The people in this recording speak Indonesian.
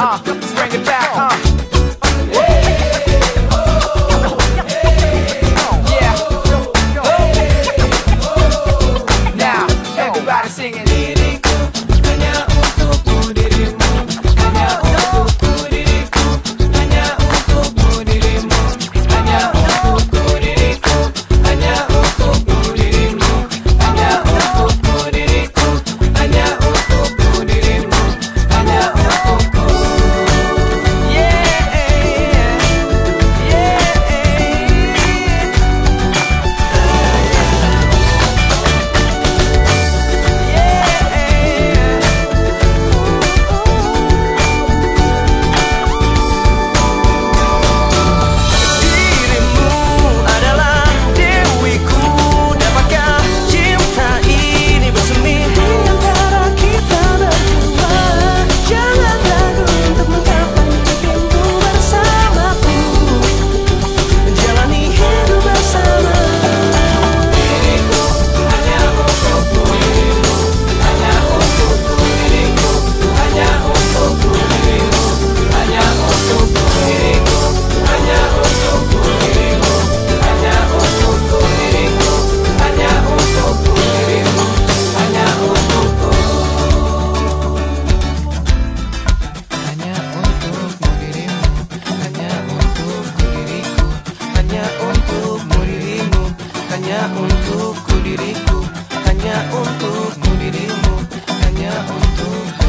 Let's bring it back, yeah. Now, everybody singing. Diriku hanya untukmu, dirimu hanya untukku, diriku hanya untukmu, dirimu hanya untukku, diriku hanya untukku, dirimu hanya untukku, diriku hanya untukku, dirimu hanya untukku. Hanya untukku, diriku hanya untukmu, dirimu hanya untukku.